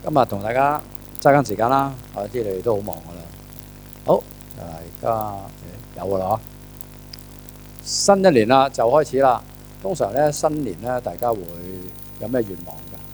今日同大家揸緊時間啦，我知你哋都好忙噶啦。好，大家有噶啦，新一年啦就開始啦。通常咧新年咧，大家會有咩願望㗎？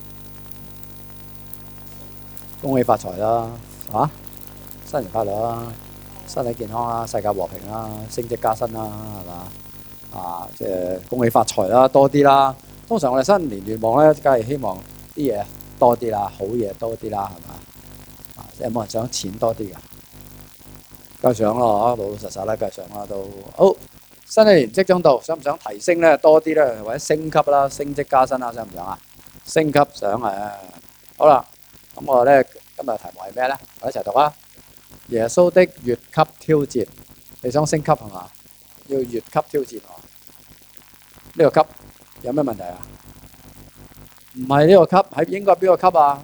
恭喜發財啦，新年快樂啦，身體健康啦，世界和平啦，升職加薪啦，係嘛？即係恭喜發財啦，多啲啦。通常我哋新年願望咧，梗係希望啲嘢多啲啦，好嘢多啲啦，係嘛？有冇人想錢多啲㗎？梗係想咯，老老實實啦，梗係想啦都。好，新一年即將到，想唔想提升咧多啲咧，或者升級啦、升職加薪啦，想唔想啊？升級想啊！好啦，咁我咧今日題目係咩咧？我一齊讀啊！耶穌的越級挑戰，你想升級係嘛？要越級挑戰喎。呢個級有咩問題啊？唔係呢個級，喺應該係邊個級啊？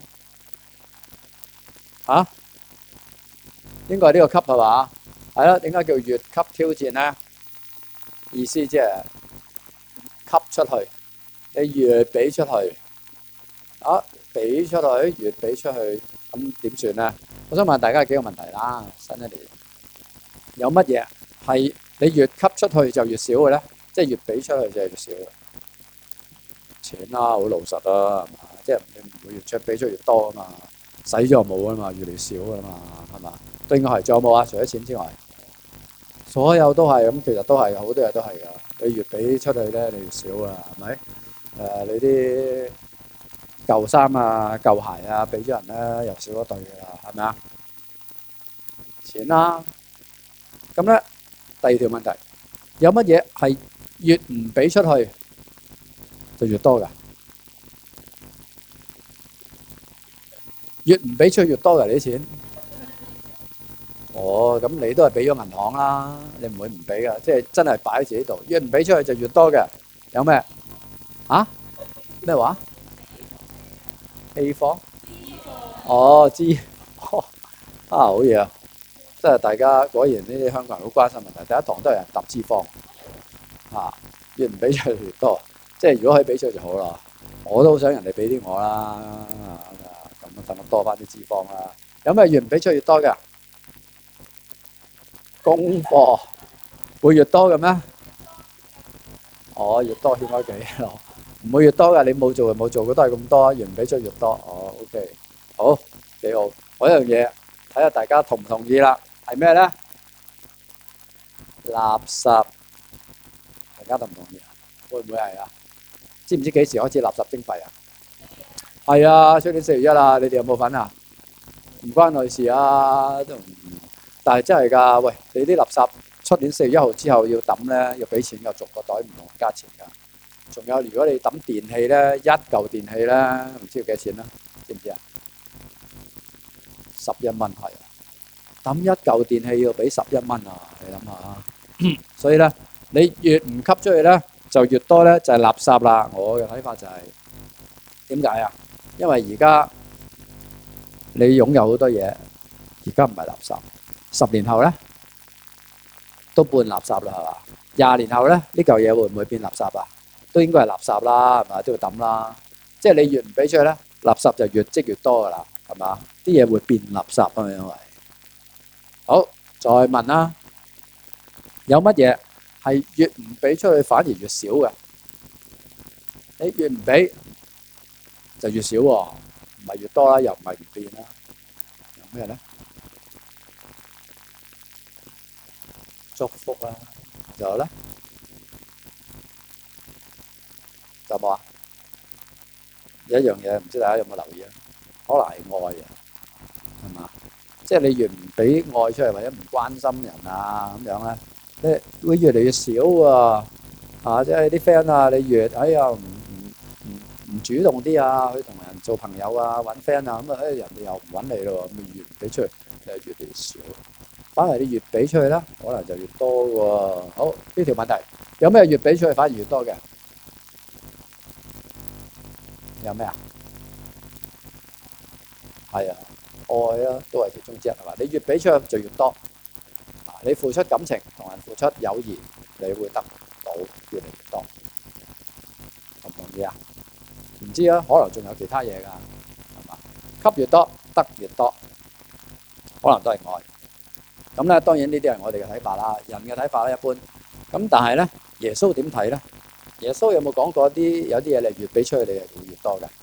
嚇？應該係呢個級係嘛？係啦，點解叫越級挑戰咧？意思即係級出去，你越俾出去，俾出去越俾出去，咁點算咧？我想問大家幾個問題啦。新一年有乜嘢係你越級出去就越少嘅咧？即係越俾出去就係越少嘅錢啦，好老實啦，係嘛？即係你唔會越出俾出越多啊嘛，使咗就冇啊嘛，越嚟越少啊嘛，係嘛？都應該係。仲有冇啊？除咗錢之外，所有都係咁，其實都係好多嘢都係㗎。你越俾出去咧，你越少啊，係咪？你啲舊衫啊、舊鞋啊，俾咗人咧又少咗對㗎啦，係咪啊？錢啦，咁咧第二條問題，有乜嘢係越唔俾出去就越多㗎？越唔俾出去越多㗎，你啲錢。咁你都係俾咗銀行啦，你唔會唔俾㗎，即係真係擺喺自己度。越唔俾出去就越多嘅，有咩？咩話？氣貨？知好嘢啊！即係大家果然呢啲香港人好關心問題。第一堂都係人揼脂肪越唔俾出去越多，即係如果可以俾出去就好啦。我都好想人哋俾啲我啦，咁等我多翻啲脂肪啦。有咩越唔俾出去越多嘅？功課會越多嘅咩？越多欠咗幾咯？唔會越多㗎，你冇做就冇做，都係咁多，越唔俾出越多。OK，好，幾好。嗰樣嘢睇下大家同唔同意啦？係咩咧？垃圾，大家同唔同意啊？會唔會係啊？知唔知幾時開始垃圾徵費啊？係啊，出年4月1啊，你哋有冇份啊？唔關我事啊，但係真係㗎。喂，你啲垃圾出年4月1號之後要抌咧，要俾錢㗎，逐個袋唔同價錢㗎。仲有，如果你抌電器咧，一嚿電器咧，唔知要幾多錢啦？知唔知啊？11蚊係啊，抌一嚿電器要俾11蚊啊！你諗下，所以咧，你越唔吸出去咧，就越多咧，就係垃圾啦。我嘅睇法就係點解啊？因為而家你擁有好多嘢，而家唔係垃圾，10年後咧都半垃圾啦，係嘛？20年後咧，呢嚿嘢會唔會變垃圾啊？都應該係垃圾啦，係嘛？都要抌啦。即係你越唔俾出去咧，垃圾就越積越多噶啦，係嘛？啲嘢會變垃圾啊，因為好再問啦，有乜嘢係越唔俾出去反而越少嘅？你越唔俾就越少喎，唔係越多啦，又唔係唔變啦，有咩咧？祝福啦，仲有咧？有冇啊？有一樣嘢唔知大家有冇留意啊？可能係愛啊，係嘛？即係你越唔俾愛出嚟，或者唔關心人啊咁樣咧，你會越嚟越少喎。即係啲 friend 啊，你越唔主動啲啊，去同人做朋友啊，揾 friend 啊，咁人哋又唔揾你咯，咪越唔俾出去，你係越嚟越少。反而你越俾出去咧，可能就越多喎。好，呢條問題有咩越俾出去反而越多嘅？有咩啊？係啊，愛啦，都係其中之一，係嘛？你越俾出去就越多。你付出感情同人付出友誼，你會得到越嚟越多。同唔同意啊？唔知啊，可能仲有其他嘢㗎，係嘛？ 給越多得越多，可能都係愛。咁咧當然呢啲係我哋嘅睇法啦，人嘅睇法咧一般。咁但係咧耶穌點睇咧？耶穌有冇講過有啲嘢你越俾出去，你係會越多嘅？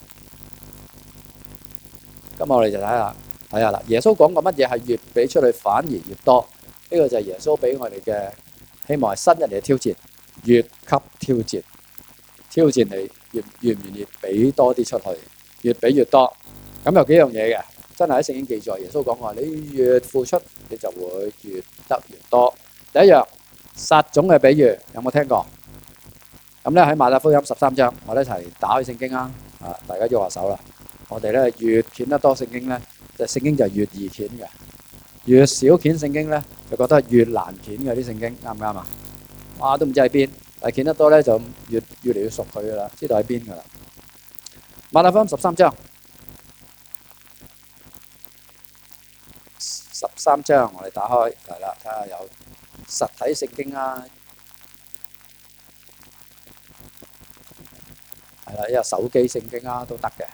咁我哋就睇下啦。耶穌講過乜嘢係越俾出去反而越多？呢個就係耶穌俾我哋嘅希望係新一年嘅挑戰，越級挑戰，挑戰你願唔願意俾多啲出去，越俾越多。咁有幾樣嘢嘅，真係喺聖經記載，耶穌講話你越付出，你就會越得越多。第一樣撒種嘅比喻，有冇聽過？咁咧喺馬太福音13章，我哋一齊打開聖經啦，大家喐下手啦。我哋咧越捲得多聖經咧，就聖經就越易捲嘅；越少捲聖經咧，就覺得越難捲嘅啲聖經，啱唔啱啊？哇，都唔知喺邊，但係捲得多咧就越嚟越熟佢噶啦，知道喺邊噶啦。馬太福音13章，13章我哋打開嚟啦，睇下有實體聖經啦。係啦，因為手機聖經啊都得嘅。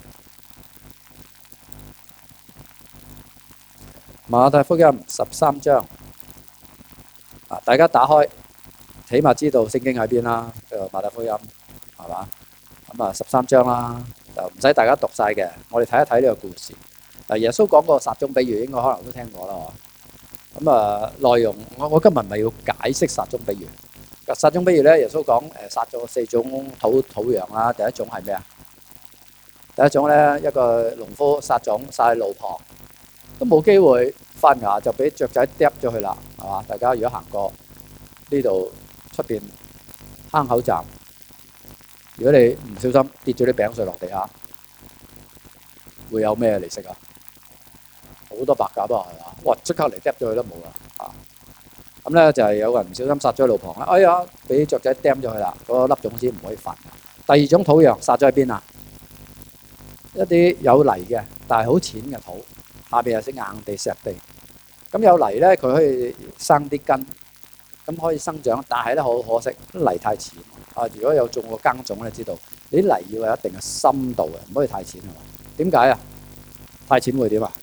馬太福音13章，大家打開，起碼知道聖經喺邊啦。馬太福音係嘛？咁13章啦，就唔使大家讀晒嘅。我哋睇一睇呢個故事。耶穌講過撒種比喻，應該可能都聽過啦。咁內容我今日咪要解釋撒種比喻。撒種比喻咧，耶穌講撒咗4種土壤啦。第一種係咩啊？第一種咧，一個農夫撒種撒喺路旁，都冇機會發芽，就俾雀仔啄咗佢啦，係嘛？大家如果行過呢度出邊坑口站，如果你唔小心跌咗啲餅碎落地下，會有咩嚟食啊？好多白鴿啊，係嘛？哇！即刻嚟啄咗佢都冇啦。咁咧就係有個人唔小心撒咗喺路旁啦，哎呀，俾雀仔啄咗佢啦，嗰粒種子唔可以發。第二種土壤撒咗喺邊啊？一啲有泥嘅，但係好淺嘅土，下邊有啲硬地石地。咁有泥咧，佢可以生啲根，咁可以生長。但係咧好可惜，泥太淺。如果有種過耕種咧，知道你啲泥要有一定嘅深度嘅，唔可以太淺係嘛？點解啊？太淺會點啊？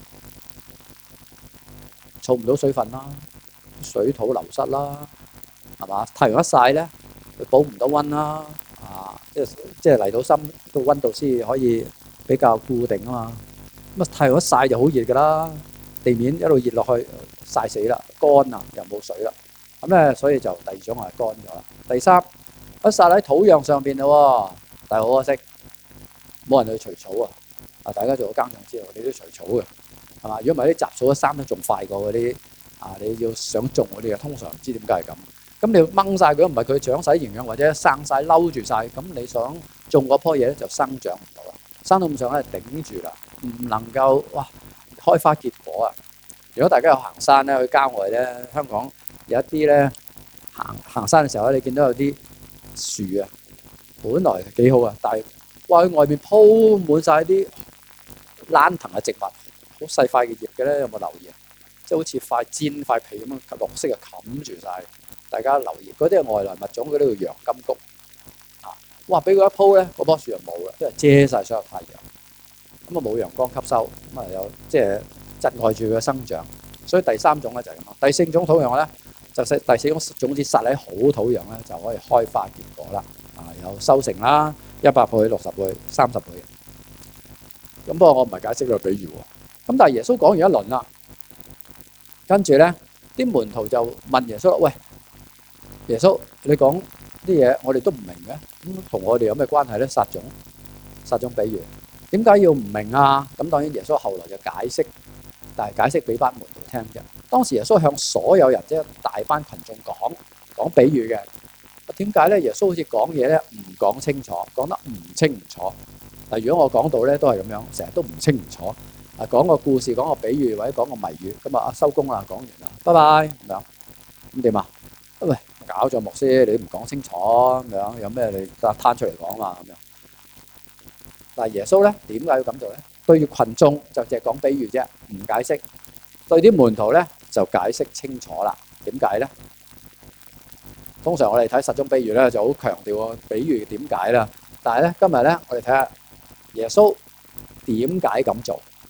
儲唔到水分啦，水土流失啦，係嘛？太陽一曬咧，佢保唔到溫啦，即係泥土深個溫度先可以比較固定啊嘛。咁太陽一曬就好熱㗎啦，地面一路熱落去曬死啦，乾啊又冇水啦。咁咧所以就第二種係乾咗啦。第三，一撒喺土壤上邊咯，但係好可惜，冇人去除草啊！大家做咗耕種之後，你都除草嘅，係嘛？如果唔係啲雜草一生得仲快過嗰啲你要想種嗰啲嘅，通常唔知點解係咁。咁你要掹晒佢，唔係佢長勢營養或者生晒嬲住晒，咁你想種嗰棵嘢咧就生長唔到啦，生到咁上咧頂住啦，唔能夠開花結果啊！如果大家有行山咧，去郊外咧，香港有一啲咧行山嘅時候咧，你見到有啲樹啊，本來幾好啊，但係喺外面鋪滿晒啲爛藤嘅植物，好細塊嘅葉嘅咧，有冇留意啊？即係好似塊煎塊皮咁樣綠色嘅冚住晒。大家留意，嗰啲係外來物種，嗰啲叫洋金菊哇！俾佢一鋪咧，嗰棵樹就冇啦，因為遮晒所有太陽，咁冇陽光吸收，咁有即係窒礙住佢生長。所以第三種咧就係咁咯。第四種土壤咧，就第四種種子撒喺好土壤咧，就可以開花結果啦。有收成啦，100倍、60倍、30倍。咁不過我唔係解釋呢個比喻喎。咁但係耶穌講完一輪啦，跟住咧啲門徒就問耶穌：喂，耶穌，你講啲嘢我哋都唔明嘅，咁同我哋有咩關係咧？撒種比喻，點解要唔明啊？咁當然耶穌後來就解釋，但係解釋俾班門徒聽啫。當時耶穌向所有人即係大班群眾講比喻嘅。點解咧？耶穌好似講嘢咧唔講清楚，講得唔清唔楚。如果我講到咧都係咁樣，成日都唔清唔楚。講個故事，講個比喻或者講個謎語，咁啊收工啦，講完啦，拜拜咁樣。咁點啊？喂，搞咗牧師，你都唔講清楚咁樣，有咩你攤出嚟講嘛咁樣？但係耶穌咧點解要咁做咧？對住群眾就淨係講比喻啫，唔解釋；對啲門徒咧就解釋清楚啦。點解咧？通常我哋睇撒種比喻咧就好強調個比喻點解啦。但係咧今日咧我哋睇下耶穌點解咁做。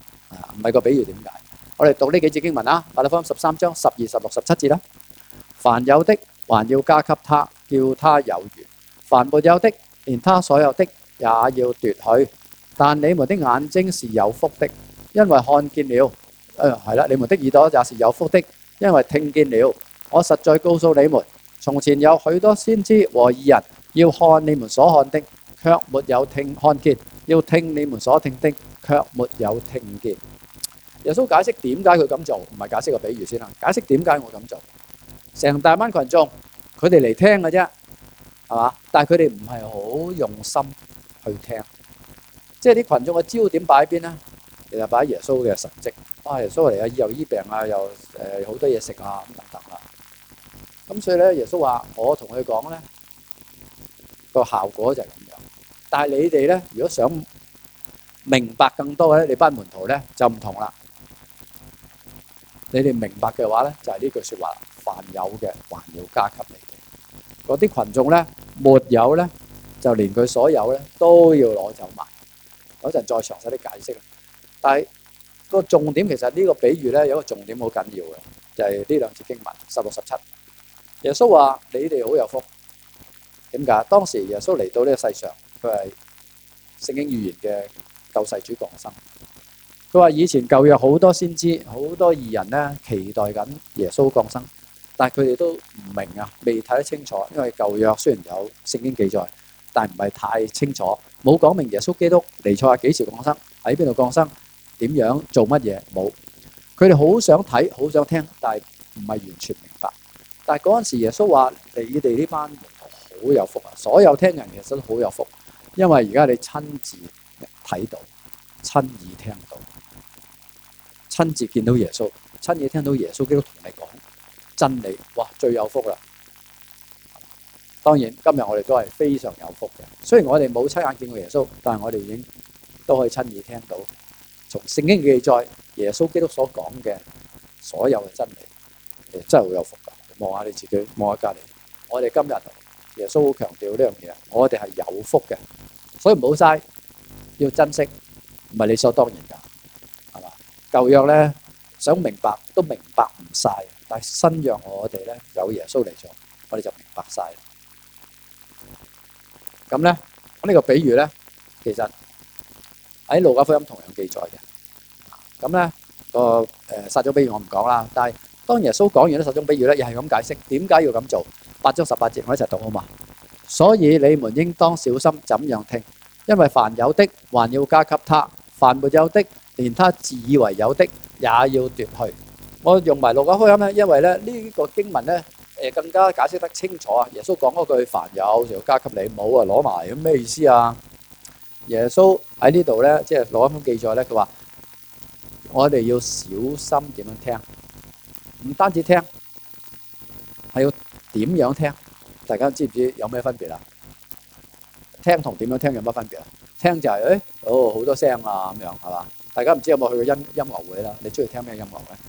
唔係個比喻點解？我哋讀呢幾節經文啦，馬太福音13章12、16、17節啦。凡有的還要加給他，叫他有餘；凡沒有的，連他所有的也要奪去。但你們的眼睛是有福的，因為看見了；係啦，你們的耳朵也是有福的，因為聽見了。我實在告訴你們，從前有許多先知和義人要看你們所看的，卻沒有看見；要聽你們所聽的，卻沒有聽見。耶穌解釋點解佢咁做，唔係解釋個比喻先啦。解釋點解我咁做，成大班群眾，佢哋嚟聽嘅啫，係嘛？但係佢哋唔係好用心去聽，即係啲群眾嘅焦點擺喺邊咧？其實擺喺耶穌嘅神蹟。耶穌嚟啊，又醫病啊，又好多嘢食啊，咁等等啦。咁所以咧，耶穌話：我同佢講咧，個效果就係咁樣。但係你哋咧，如果想明白更多咧，你班門徒咧就唔同啦。你哋明白嘅話咧，就係呢句説話：凡有嘅還要加給你哋。嗰啲群眾咧，沒有咧，就連佢所有咧都要攞走埋。嗰陣再詳細啲解釋。但係個重點其實呢個比喻咧有一個重點好緊要嘅，就係呢兩節經文16、17。耶穌話：你哋好有福。點解？當時耶穌嚟到呢個世上，佢係聖經預言嘅救世主降生。佢話以前舊約好多先知、好多義人咧期待緊耶穌降生，但係佢哋都唔明啊，未睇得清楚。因為舊約雖然有聖經記載，但係唔係太清楚，冇講明耶穌基督彌賽亞幾時降生，喺邊度降生，點樣做乜嘢，冇。佢哋好想睇，好想聽，但係唔係完全明白。但係嗰陣時耶穌話：你哋呢班門徒好有福啊！所有聽人其實都好有福，因為而家你親自睇到、親耳聽到、親自見到耶穌、親耳聽到耶穌基督同你講真理，哇！最有福啦！當然今日我哋都係非常有福嘅。雖然我哋冇親眼見過耶穌，但係我哋已經都可以親耳聽到從聖經記載耶穌基督所講嘅所有嘅真理，真係好有福㗎。望下你自己，望下隔離。我哋今日耶穌好強調呢樣嘢，我哋係有福嘅，所以唔好嘥，要珍惜，唔係理所當然㗎，係嘛？舊約咧想明白都明白唔晒，但係新約我哋咧有耶穌嚟咗，我哋就明白晒。咁咧呢個比喻咧，其實喺路加福音同樣記載嘅。咁咧個撒種比喻我唔講啦，但係當耶穌講完呢撒種比喻咧，又係咁解釋點解要咁做。8章18節，我一齊讀好嘛？所以你們應當小心怎樣聽，因為凡有的還要加給他，凡沒有的，連他自以為有的也要奪去。我用埋路加福音咧，因為咧呢個經文咧更加解釋得清楚啊！耶穌講嗰句凡有就要加給你，冇啊攞埋，咁咩意思啊？耶穌喺呢度咧，即係路加福音記載咧，佢話我哋要小心點樣聽，唔單止聽，係要點樣聽？大家知唔知有咩分別啊？聽同點樣聽有乜分別啊？聽就係好多聲啊咁樣係嘛？大家唔知有冇去過音樂會啦？你中意聽咩音樂咧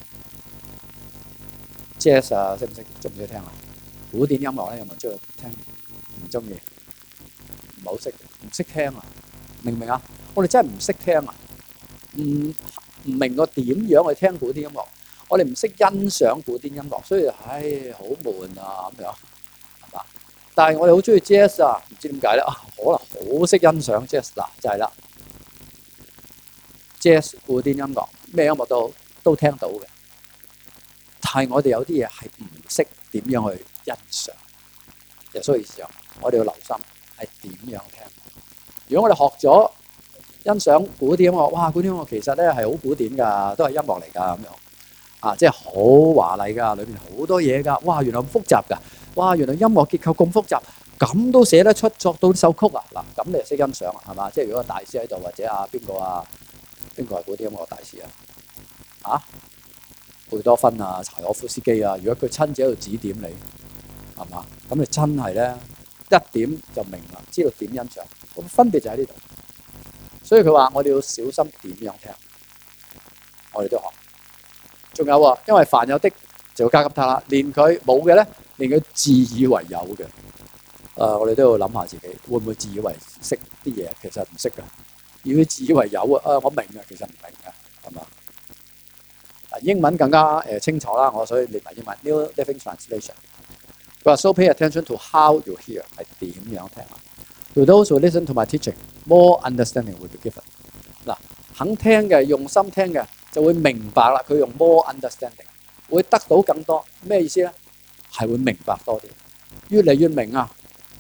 ？Jazz 啊，識唔識？中唔中意聽啊？古典音樂咧有冇中意聽？唔中意，唔好識，唔識聽啊？明唔明啊？我哋真係唔識聽啊！唔明我點樣去聽古典音樂？我哋唔識欣賞古典音樂，所以好悶啊咁樣，係嘛？但係我哋好中意 jazz 啊，唔知點解咧？可能好識欣賞 jazz 嗱，就係啦。jazz 古典音樂咩音樂都聽到嘅，但係我哋有啲嘢係唔識點樣去欣賞。耶穌意思我哋要留心係點樣聽。如果我哋學咗欣賞古典音樂，哇！古典音樂其實咧係好古典㗎，都係音樂嚟㗎咁樣。即係好華麗㗎，裏面好多嘢㗎。哇，原來咁複雜㗎。哇，原來音樂結構咁複雜，咁都寫得出，作到首曲啊！嗱，咁你就識欣賞係嘛？即係如果個大師喺度，或者邊個係古典音樂大師啊？貝多芬啊、柴可夫斯基啊，如果佢親自喺度指點你，係嘛？咁你真係咧一點就明啦，知道點欣賞。咁分別就喺呢度。所以佢話我哋要小心點樣聽，我哋都學。仲有喎，因為凡有的就要加給他啦，連佢冇嘅咧，連佢自以為有嘅，我哋都要諗下自己會唔會自以為識啲嘢，其實唔識㗎。如果自以為有啊，我明啊，其實唔明㗎，係咪？ 英文更加清楚啦，我所以列埋英文 New Living Translation。佢話 So pay attention to how you hear 係點樣聽啊 ？To those who listen to my teaching, more understanding will be given。嗱，肯聽嘅、用心聽嘅就會明白啦。佢用 more understanding 會得到更多，咩意思咧？係會明白多啲，越嚟越明啊！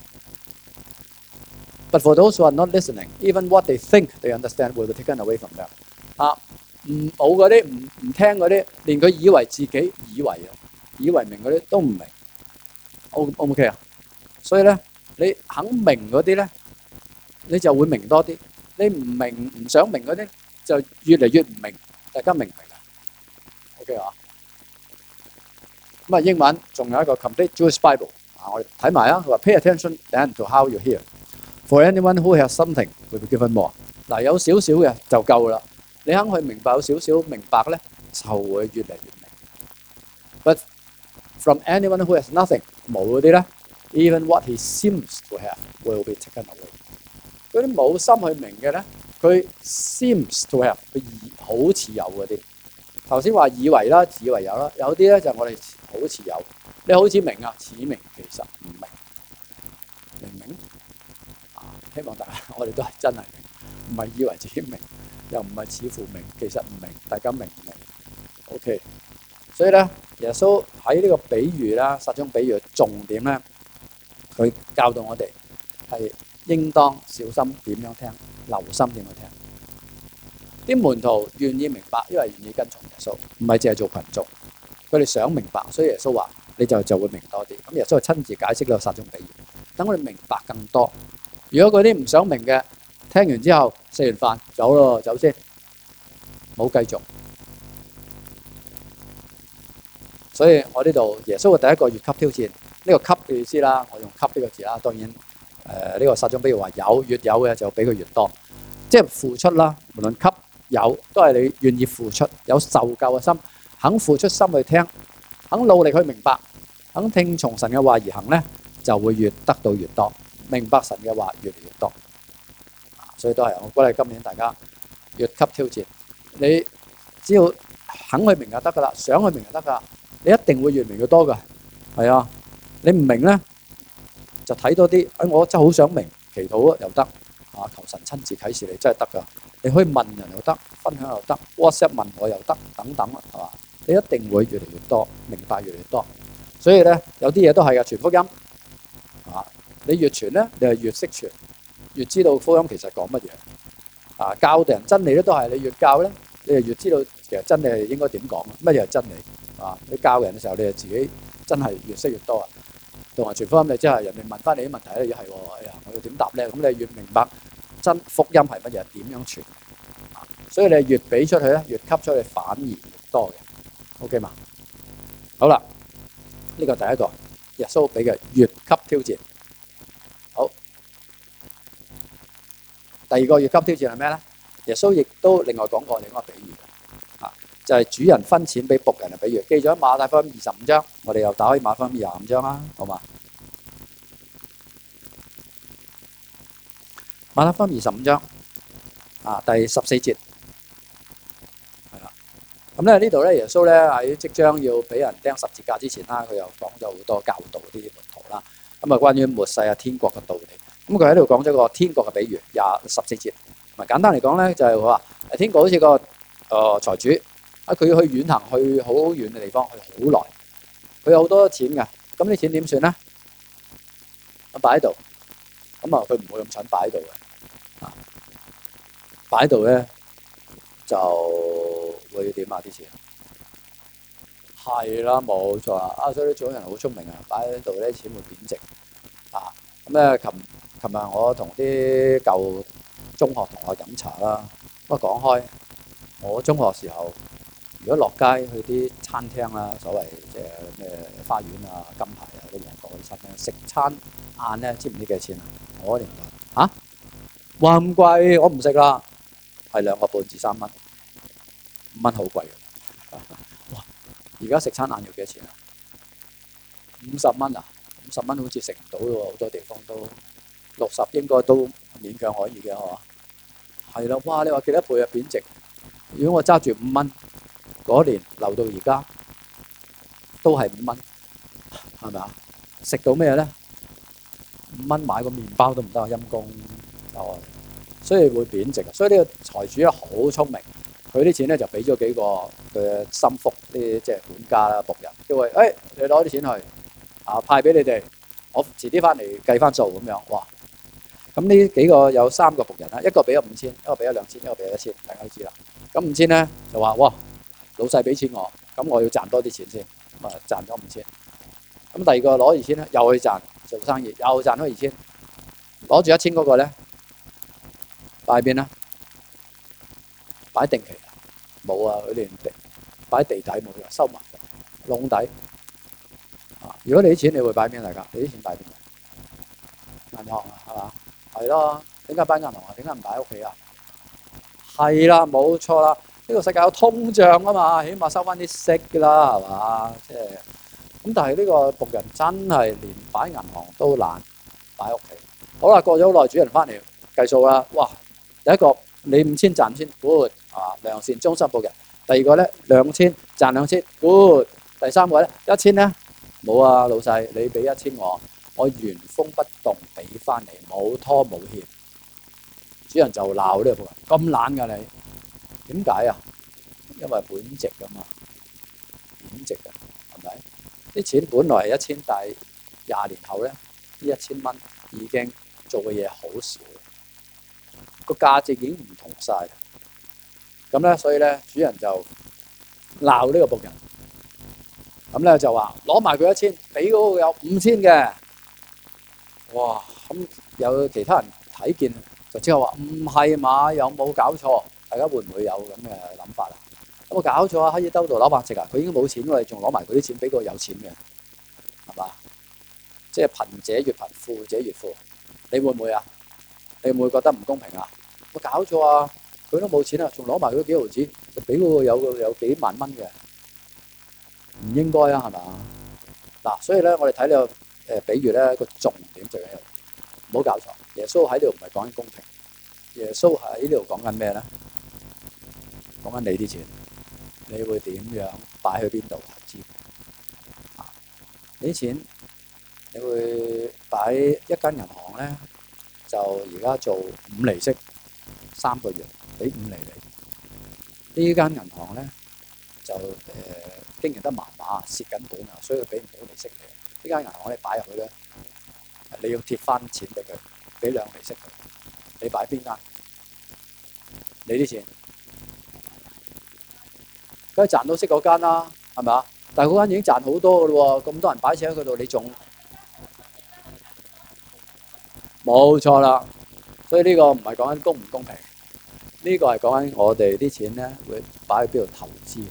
But for those who are not listening, even what they think they understand will be taken away from them。啊，冇嗰啲唔聽嗰啲，連佢以為自己以為明嗰啲都唔明。O 唔 OK 啊？所以咧，你肯明嗰啲咧，你就會明多啲。你唔明唔想明嗰啲，就越嚟越唔明。大家明唔明啊 ？OK 啊？咁啊，英文仲有一個 Complete Jewish Bible 啊，我哋睇埋啊。佢話 Pay attention then to how you hear。For anyone who has something will be given more。嗱，有少少嘅就夠啦。你肯去明白有少少明白咧，就會越嚟越明。But from anyone who has nothing， 冇嗰啲咧 ，even what he seems to have will be taken away。嗰啲冇心去明嘅咧，佢 seems to have， 佢好似有嗰啲。頭先話以為啦，以為有啦，有啲咧就我哋好似有，你好似明啊，似明其實唔明，明唔明？希望大家我哋都係真係明，唔係以為自己明，又唔係似乎明，其實唔明。大家明唔明 ？OK。所以咧，耶穌喺呢個比喻啦，撒種比喻嘅重點咧，佢教導我哋係應當小心點樣聽，留心點樣聽。啲門徒願意明白，因為願意跟從耶穌，唔係淨係做群眾。佢哋想明白，所以耶穌話你就會明多啲。咁耶穌就親自解釋呢個撒種比喻，等我哋明白更多。如果嗰啲唔想明嘅，聽完之後食完飯走咯，走先，冇繼續。所以我呢度耶穌嘅第一個越級挑戰，呢個級嘅意思啦，我用級呢個字啦。當然呢個撒種比喻話有越有嘅就俾佢越多，即係付出啦。無論級有都係你願意付出，有受救嘅心，肯付出心去聽，肯努力去明白，肯聽從神嘅話而行咧，就會越得到越多。明白神嘅話越嚟越多，所以都係我鼓勵今年大家越級挑戰。你只要肯去明就得噶啦，想去明就得噶，你一定會越明越多噶。係啊，你唔明咧就睇多啲。我真係好想明，祈禱又得啊，求神親自啟示你真係得噶。你可以問人又得，分享又得 ，WhatsApp 問我又得，等等係嘛？你一定會越嚟越多，明白越嚟越多。所以咧有啲嘢都係嘅，傳福音啊。你越傳咧，你係越識傳，越知道福音其實講乜嘢。啊，教人真理咧都係你越教咧，你係越知道其實真理係應該點講，乜嘢係真理。啊，你教人嘅時候，你係自己真係越識越多啊。同埋傳福音，你真係人哋問翻你啲問題咧，又係喎，哎呀，我要點答咧？咁你越明白真福音係乜嘢，點樣傳。啊，所以你越俾出去咧，越吸出去，反而越多嘅。OK 嘛？好啦，呢個第一個耶穌俾嘅越級挑戰。好，第二個越級挑戰係咩咧？耶穌亦都另外講過另一個比喻，就係主人分錢俾僕人嘅比喻，記咗喺馬太福音25章，我哋又打開馬太福音25章啦，好嘛？馬太福音25章第14節係啦。咁咧呢度咧，耶穌咧喺即將要俾人釘十字架之前啦，佢又講咗好多教導啲門徒啦。咁啊，關於末世啊、天國嘅道理。咁佢喺度講咗個天國嘅比喻，14節。咁簡單嚟講咧，就係話天國好似個財主。佢要去遠行，去好遠嘅地方，去好耐。佢有好多錢㗎，咁啲錢點算咧？擺喺度，咁啊佢唔會咁蠢擺喺度嘅，擺喺度咧就會點啊啲錢？係啦，冇錯啊！所以啲中國人好聰明啊，擺喺度咧錢會貶值啊。咁咧，琴日我同啲舊中學同學飲茶啦，咁啊講開我中學時候。如果落街去啲餐廳啦，所謂即係咩花園啊、金牌啊啲旺角嗰啲餐廳食餐晏咧，知唔知幾多錢啊？我年代嚇話咁貴，我唔食啦，係2個半至3蚊，5蚊好貴嘅。哇！而家食餐晏要幾多錢啊？50蚊啊！50蚊好似食唔到喎，好多地方都60應該都勉強可以嘅，係嘛？係啦，哇！你話幾多倍啊貶值？如果我揸住5蚊。 嗰年留到而家都係5蚊，係咪啊？食到咩咧？5蚊買個麵包都唔得啊，陰公哦！所以會貶值啊。所以呢個財主咧好聰明，佢啲錢咧就俾咗幾個嘅心腹，啲即係管家啦、僕人，叫佢你攞啲錢去派俾你哋，我遲啲翻嚟計翻數咁樣。哇！咁呢幾個有3個僕人啦，一個俾咗5000，一個俾咗2000，一個俾咗1000，大家都知啦。咁5000咧就話哇，老細俾錢我，咁我要賺多啲錢先，咁啊賺咗5000。咁第二個攞2000咧，又去賺做生意，又賺咗2000。攞住1000嗰個咧擺喺邊咧？擺定期冇啊，佢哋擺喺地底冇嘅，收埋窿底。如果你啲錢，你會擺邊？大家，你啲錢擺邊？銀行啊，係嘛？係咯，點解擺銀行啊？點解唔擺喺屋企啊？係啦，冇錯啦。呢個世界有通脹啊嘛，起碼收翻啲息㗎啦，係嘛？即係咁，但係呢個僕人真係連擺銀行都懶，擺喺屋企。好啦，過咗好耐，主人翻嚟計數啦。哇！第一個你5000賺5000 good 良善忠心僕人。第二個咧2000賺2000 good。第三個咧1000咧冇啊，老細你俾1000我原封不動俾翻你，冇拖冇欠。主人就鬧呢個僕人咁懶㗎你，點解啊？因為本值㗎嘛，貶值㗎，係咪？啲錢本來係1000，但係20年後咧，呢1000蚊已經做嘅嘢好少，個價值已經唔同晒。咁咧，所以咧，主人就鬧呢個僕人，咁咧就話攞埋佢1000，俾嗰個有5000嘅。哇！咁有其他人睇見就即係話唔係嘛？有冇搞錯？大家會唔會有咁嘅諗法啊？有冇搞錯啊？喺兜度攞白食啊！佢已經冇錢，我哋仲攞埋佢啲錢俾個有錢嘅，係嘛？即係貧者越貧，富者越富。你會唔會啊？你會唔會覺得唔公平啊？有冇搞錯啊？佢都冇錢啊，仲攞埋佢幾毫子，就俾嗰個有幾萬蚊嘅，唔應該啊，係嘛？嗱，所以咧，我哋睇呢個比喻咧，個重點就係唔好搞錯。耶穌喺呢度唔係講緊公平，耶穌喺呢度講緊咩咧？講緊你啲錢，你會點樣擺去邊度投資？你啲錢，你會擺一間銀行咧，就而家做5厘息，3個月俾5厘你。呢間銀行咧就經營得麻麻，蝕緊本啊，所以佢俾唔到利息你。呢間銀行你擺入去咧，你要貼翻錢俾佢，俾2厘息佢。你擺邊間？你啲錢梗係賺到息嗰間啦，係咪啊？但係嗰間已經賺好多噶咯喎，咁多人擺錢喺佢度，你仲冇錯啦。所以呢個唔係講緊公唔公平，呢個係講緊我哋啲錢咧會擺喺邊度投資。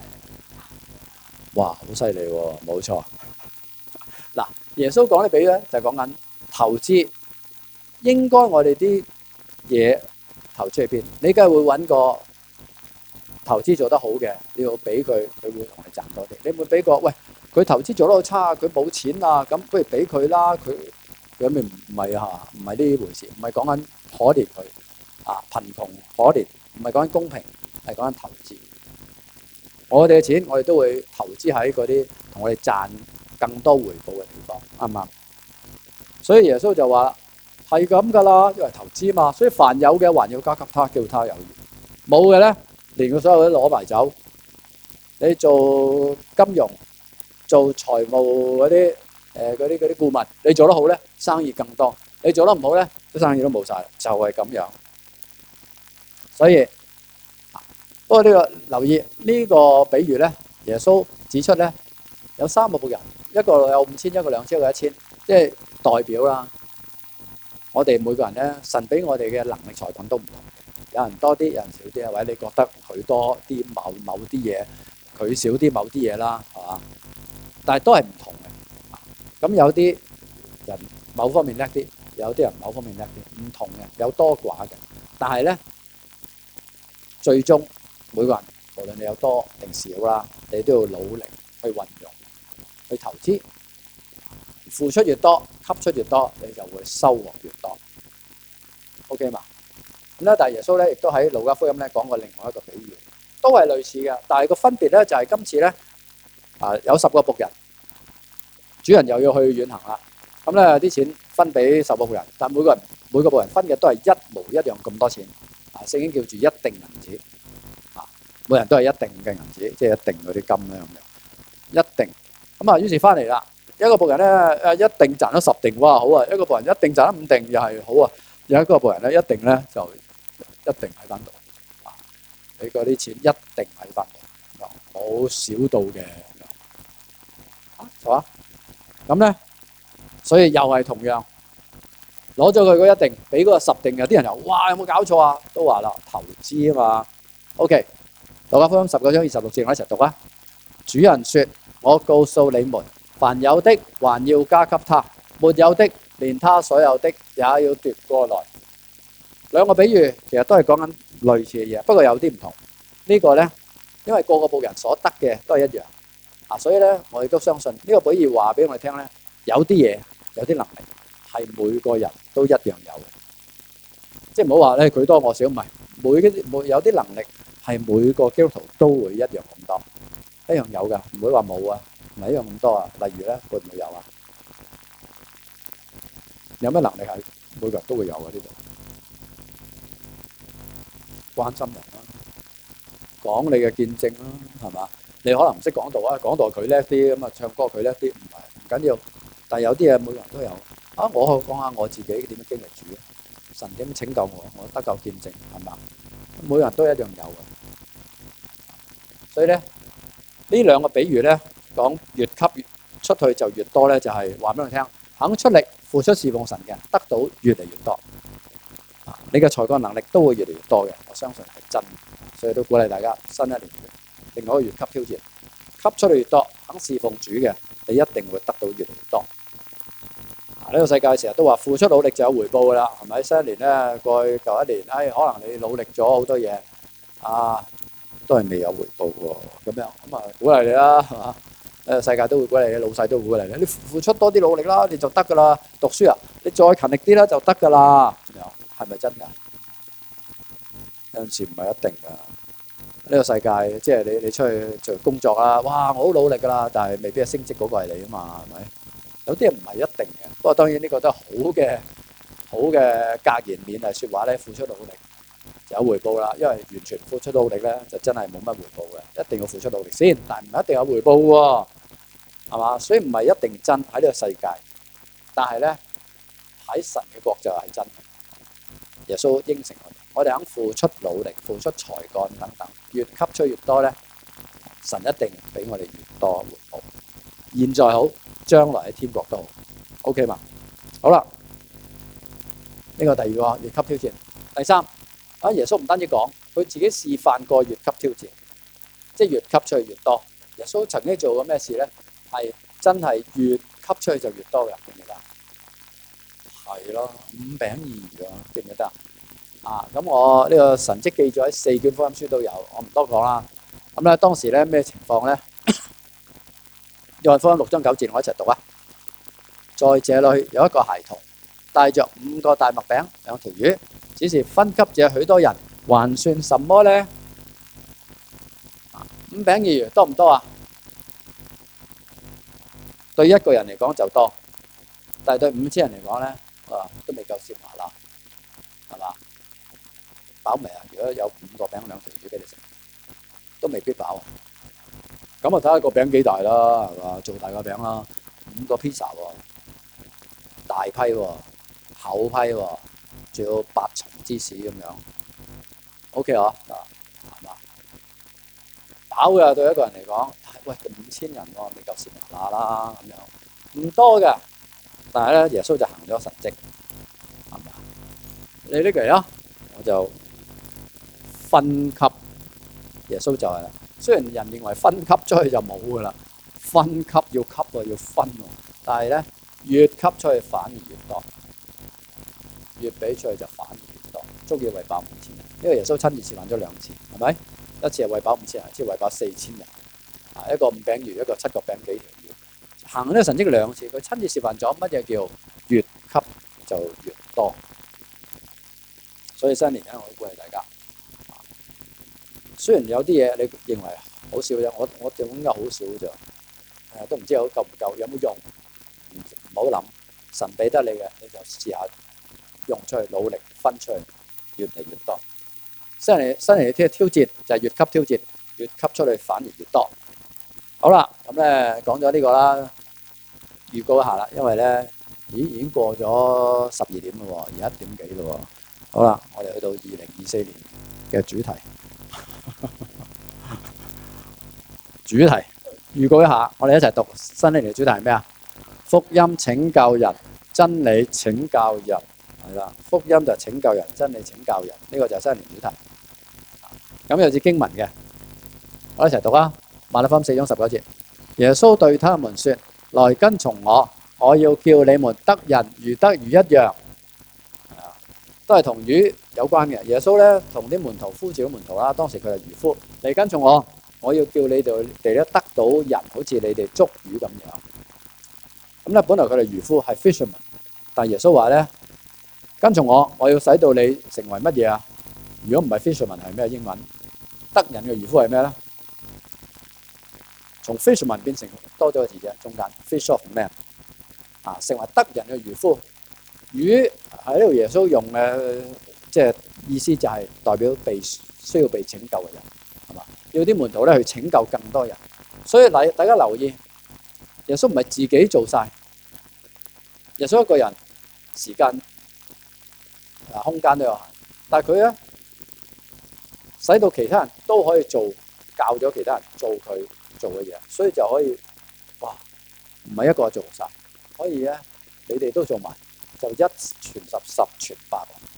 哇，好犀利喎！冇錯。嗱，耶穌講啲比喻咧就係講緊投資，應該我哋啲嘢投資喺邊？你梗係會揾個投資做得好嘅，你要俾佢，佢會同你賺多啲。你會俾個喂，佢投資做得好差，佢冇錢啊，咁不如俾佢啦。佢咁咪唔係啊？唔係呢回事，唔係講緊可憐佢啊，貧窮可憐，唔係講緊公平，係講緊投資。我哋嘅錢，我哋都會投資喺嗰啲同我哋賺更多回報嘅地方，啱唔啱？所以耶穌就話係咁噶啦，因為投資嘛。所以凡有嘅還要加給他，叫他有餘；冇嘅咧，連佢所有都攞埋走。你做金融、做財務嗰啲嗰啲顧問，你做得好咧，生意更多；你做得唔好咧，啲生意都冇晒，就係咁樣。所以不過呢個留意呢個比喻咧，耶穌指出咧有3個僕人，一個有5000，一個2000，一個1000，即係代表啦。我哋每個人咧，神俾我哋嘅能力才幹都唔同，有人多啲，有人少啲啊。或者你覺得佢多啲某啲嘢，佢少啲某啲嘢啦，係嘛？但係都係唔同嘅。咁有啲人某方面叻啲，有啲人某方面叻啲，唔同嘅，有多寡嘅。但係咧，最終每個人無論你有多定少啦，你都要努力去運用、去投資。付出越多，吸出越多，你就會收穫越多。OK 嘛？咁咧，但係耶穌咧亦都喺路加福音咧講過另外一個比喻， 都係類似嘅，但係個分別咧就係今次咧有10個僕人，主人又要去遠行啦。咁咧啲錢分俾10個僕人，但每個僕人分嘅都係一模一樣咁多錢。聖經叫住一定銀子，每人都係一定嘅銀子，即係一定嗰啲金咧咁樣，一定。咁於是翻嚟啦，一個僕人咧一定賺咗10定，哇好啊！一個僕人一定賺咗5定，又係好啊！有一個僕人咧一定咧就一定喺翻度，你嗰啲錢一定喺翻度，冇少到嘅，係嘛？咁咧，所以又係同樣攞咗佢嗰一定，俾嗰個10定，有啲人又哇有冇搞錯啊？都話啦，投資啊嘛。OK，路加福音19章26節，我一齊讀啊！主人說：我告訴你們，凡有的還要加給他，沒有的連他所有的也要奪過來。兩個比喻其實都係講緊類似嘅嘢，不過有啲唔同。呢個咧，因為個個僕人所得嘅都係一樣所以咧我亦都相信呢個比喻話俾我哋聽咧，有啲嘢有啲能力係每個人都一樣有嘅，即係唔好話咧佢多我少，唔係有啲能力係每個基督徒都會一樣咁多，一樣有㗎，唔會話冇啊，唔係一樣咁多啊。例如咧會唔會有啊？有咩能力係每個人都會有嘅呢度？關心人啦，講你嘅見證啦，係嘛？你可能唔識講道啊，講道佢叻啲，咁唱歌佢叻啲，唔緊要。但係有啲嘢每個人都有我講下我自己點樣經歷主，神點拯救我得救見證，係嘛？每個人都一樣有嘅。所以咧呢兩個比喻咧講越給越出去就越多咧，就係話俾我聽，肯出力付出侍奉神嘅得到越嚟越多。你嘅才幹能力都會越嚟越多嘅，我相信係真，所以都鼓勵大家新一年另外一個越級挑戰，給出去越多，肯侍奉主嘅，你一定會得到越嚟越多。呢個世界成日都話付出努力就有回報噶啦，係咪？新一年咧過去舊一年，可能你努力咗好多嘢都係未有回報喎，咁鼓勵你啦，係嘛？世界都會鼓勵你，老細都會鼓勵你，你付出多啲努力啦，你就得噶啦。讀書你再勤力啲啦，就得噶啦。係咪真㗎？有陣時唔係一定㗎。呢個世界即係你出去做工作啦，哇！我好努力㗎啦，但係未必係升職嗰個係你啊嘛，係咪？有啲人唔係一定嘅。不過當然呢個都係好嘅格言勉勵説話咧，付出努力就有回報啦。因為完全付出努力咧，就真係冇乜回報嘅。一定要付出努力先，但係唔一定有回報喎，係嘛？所以唔係一定真喺呢個世界，但係咧喺神嘅國就係真。耶穌應承我哋肯付出努力、付出才幹等等，越給出越多咧，神一定俾我哋越多回報。現在好，將來喺天國都好 ，OK 嘛？好啦，呢個第二個越級挑戰。第三耶穌唔單止講，佢自己示範過越級挑戰，即係越給出去越多。耶穌曾經做過咩事咧？係真係越給出去就越多嘅，記唔記得？係咯，5餅2魚記唔記得咁我呢個神蹟記載喺4卷福音書都有，我唔多講啦。咁咧當時咧咩情況咧？約翰福音6章9節，我一齊讀啊！在這裏有一個孩童帶着5個大麥餅2條魚，只是分給這許多人，還算什麼咧？5餅2魚多唔多啊？對一個人嚟講就多，但係對5000人嚟講咧，都未夠蝕麻啦，係嘛？飽未啊？如果有5個餅2條魚俾你食，都未必飽。咁睇下個餅幾大啦，係嘛？做大個餅啦，5個 pizza 喎，大批喎，厚批喎，仲有8層芝士咁樣 ，OK 嗬？係嘛？飽嘅對一個人嚟講，喂5000人喎，未夠蝕麻啦咁樣，唔多嘅。但係咧，耶穌就行咗神蹟，係嘛？你呢個啊，我就分給耶穌就係啦。雖然人認為分給出去就冇噶啦，分給要給喎，要分喎。但係咧，越給出去反而越多，越俾出去就反而越多，足以餵飽5000人。因為耶穌親自示範咗2次，係咪？一次係餵飽5000人，一次餵飽4000人。一個5餅魚，一個7個餅幾條魚。行呢個神蹟2次，佢親自示範咗乜嘢叫越給就越多。所以新年咧，我都鼓勵大家雖然有啲嘢你認為好少啫，我哋應該好少啫，都唔知夠唔夠，有冇用？唔好諗，神俾得你嘅，你就試下用出去，努力分出去，越嚟越多。新嚟嘅挑戰就係越級挑戰，越級出去反而越多。好啦，咁咧講咗呢個啦，預告一下啦，因為咧已經過咗12點啦喎，而家1點幾啦喎。好啦，我哋去到2024年嘅主題。主題預告一下，我哋一齊讀新一年嘅主題係咩啊？福音拯救人，真理拯救人，係啦。福音就係拯救人，真理拯救人，呢個就係新一年主題。咁有節經文嘅，我哋一齊讀啊。馬太福音4章19節，耶穌對他們說：來跟從我，我要叫你們得人如得魚一樣。都係同魚有關嘅。耶穌咧同啲門徒呼召門徒啦，當時佢係漁夫，嚟跟從我，我要叫你哋咧得到人，好似你哋捉魚咁樣。咁咧本來佢哋漁夫係 fisherman， 但係耶穌話咧跟從我，我要使到你成為乜嘢啊？如果唔係 fisherman 係咩英文？得人嘅漁夫係咩咧？從 fisherman 變成多咗個字啫，中間 fish of man 啊，成為得人嘅漁夫。魚喺呢度耶穌用嘅，即係意思就係代表需要被拯救嘅人，係嘛？要啲門徒咧去拯救更多人。所以大家留意，耶穌唔係自己做晒，耶穌一個人時間空間都有限，但係佢咧使到其他人都可以做，教咗其他人做佢做嘅嘢，所以就可以哇，唔係一個做晒，可以咧你哋都做埋。就一傳十，十傳百。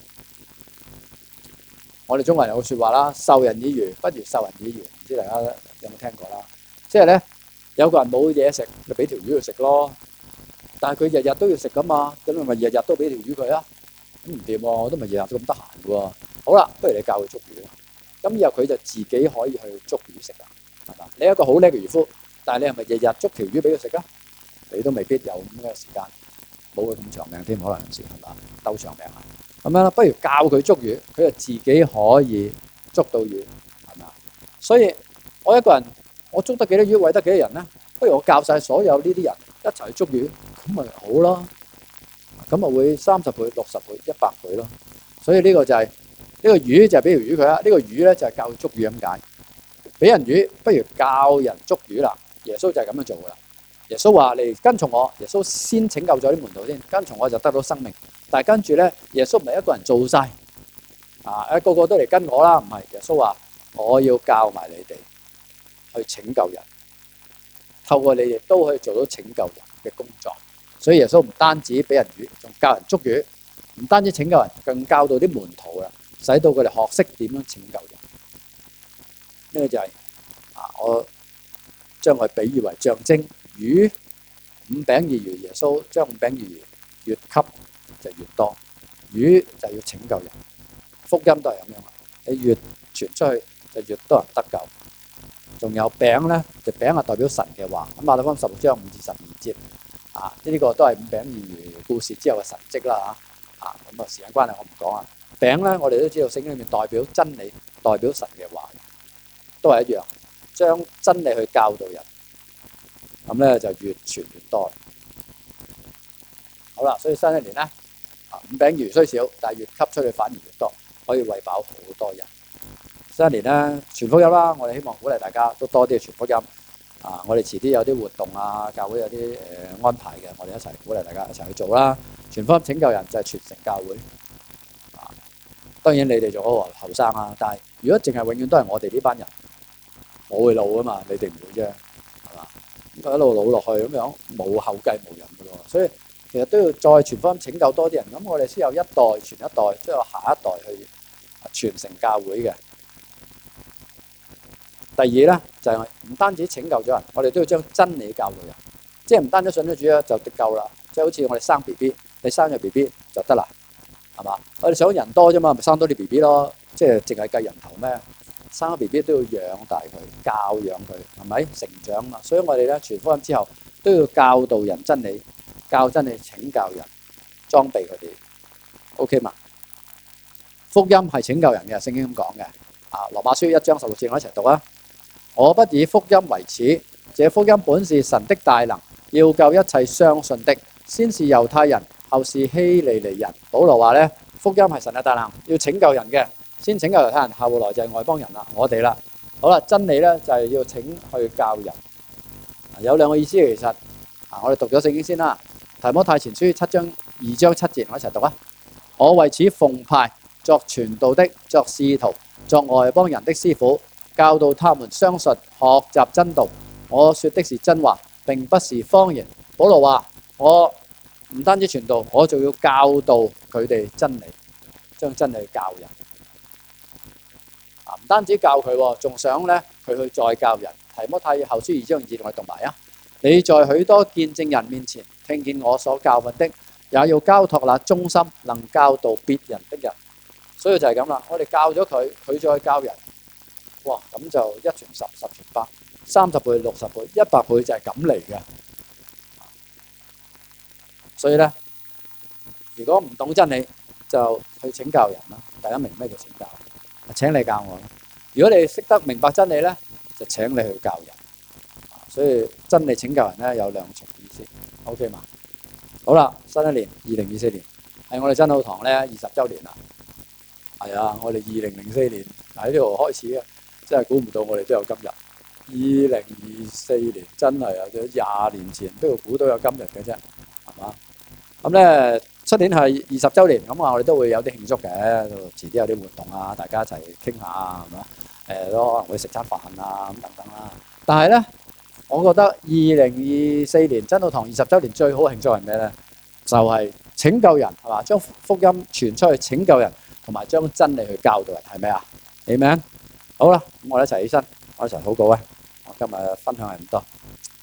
我哋中國人有個説話啦，授人以魚不如授人以漁，唔知大家有冇聽過啦？即係咧，有個人冇嘢食，就俾條魚佢食咯。但係佢日日都要食噶嘛，咁咪日日都俾條魚佢啊？咁唔掂喎，我都唔係日日都咁得閒嘅喎。好啦，不如你教佢捉魚咯。咁以後佢就自己可以去捉魚食啦，係嘛？你一個好叻嘅漁夫，但係你係咪日日捉條魚俾佢食啊？你都未必有咁嘅時間。冇佢咁長命添，可能有時係嘛，鬥長命啊！咁樣啦，不如教佢捉魚，佢就自己可以捉到魚，係嘛？所以我一個人，我捉得幾多魚，餵得幾多人咧？不如我教晒所有呢啲人一齊去捉魚，咁咪好咯？咁咪會30倍、60倍、100倍咯。所以呢個就係呢個魚就係俾條魚佢啦，呢個魚咧就係教佢捉魚咁解。俾人魚，不如教人捉魚啦。耶穌就係咁樣做噶啦。耶穌話嚟跟從我，耶穌先拯救咗啲門徒先，跟從我就得到生命。但係跟住咧，耶穌唔係一個人做晒，個個都嚟跟我啦，唔係。耶穌話我要教埋你哋去拯救人，透過你哋都可以做到拯救人嘅工作。所以耶穌唔單止俾人魚，仲教人捉魚，唔單止拯救人，更教到啲門徒啦，使到佢哋學識點樣拯救人。呢個就係我將佢比喻為象徵。魚5餅2魚，耶穌將5餅2魚越給就越多，魚就要拯救人，福音都係咁樣，你越傳出去就越多人得救。仲有餅咧，就餅係代表神嘅話。咁馬太福音16章5至12節，呢個都係5餅2魚故事之後嘅神蹟啦嚇。咁啊時間關係我唔講啊。餅咧，我哋都知道聖經裏面代表真理，代表神嘅話，都係一樣，將真理去教導人。咁咧就越傳越多。好啦，所以新一年咧，5餅魚雖少，但係越給出去反而越多，可以餵飽好多人。新一年咧，傳福音啦，我哋希望鼓勵大家都多啲去傳福音。我哋遲啲有啲活動啊，教會有啲安排嘅，我哋一齊鼓勵大家一齊去做啦。傳福音拯救人就係傳承教會。當然你哋仲好後生啊，但係如果淨係永遠都係我哋呢班人，我會老啊嘛，你哋唔會啫。一路老落去咁樣，冇後繼無人嘅咯。所以其實都要再傳福音拯救多啲人。咁我哋先有一代傳一代，即係有下一代去傳承教會嘅。第二咧就係唔單止拯救咗人，我哋都要將真理教導人。即係唔單止信咗主咧就得救啦。即係好似我哋生 BB， 你生咗 BB 就得啦，係嘛？我哋想人多啫嘛，咪生多啲 BB 咯。即係淨係計人頭咩？生咗 BB 都要養大佢，教養佢，係咪成長嘛？所以我哋咧傳福音之後都要教導人真理，教真理拯救人，裝備佢哋。OK 嘛？福音係拯救人嘅，聖經咁講嘅。 羅馬書1章16節，我一齊讀啊！我不以福音為恥，這福音本是神的大能，要救一切相信的，先是猶太人，後是希利尼人。保羅話咧，福音係神嘅大能，要拯救人嘅，先拯救猶太人，後來就係外邦人啦，我哋啦。好啦，真理咧就係要請去教人。有兩個意思其實，我哋讀咗聖經先啦。提摩太前書2章7節，我一齊讀啊！我為此奉派作傳道的，作使徒，作外邦人的師傅，教導他們相信，學習真道。我說的是真話，並不是謊言。保羅話：我唔單止傳道，我仲要教導佢哋真理，將真理教人。唔單止教佢，仲想咧佢去再教人。提摩太後書2章2節，我哋讀埋啊！你在許多見證人面前聽見我所教訓的，也要交託那忠心能教導別人的人。所以就係咁啦，我哋教咗佢，佢再教人，哇！咁就1傳10，10傳100。30倍、60倍、100倍就係咁嚟嘅。所以咧，如果唔懂真理，就去請教人啦。大家明咩叫請教？請你教我啦。如果你識得明白真理咧，就請你去教人。所以真理請教人咧有兩重意思。OK 嘛？好啦，新一年2024年係我哋真好堂咧20週年啦。係啊，我哋2004年喺呢度開始嘅，真係估唔到我哋都有今日。2024年真係啊，20年前都要估到有今日嘅啫，係嘛？咁咧出年係20週年，咁我哋都會有啲慶祝嘅，遲啲有啲活動啊，大家一齊傾下啊，係嘛？都可能會食餐飯啊咁等等啦。但係咧，我覺得2024年真道堂20週年最好慶祝係咩咧？就係拯救人，係嘛？將福音傳出去拯救人，同埋將真理去教導人，係咪啊？Amen。好啦，咁我哋一齊起身，我一齊禱告啊！我今日分享係咁多。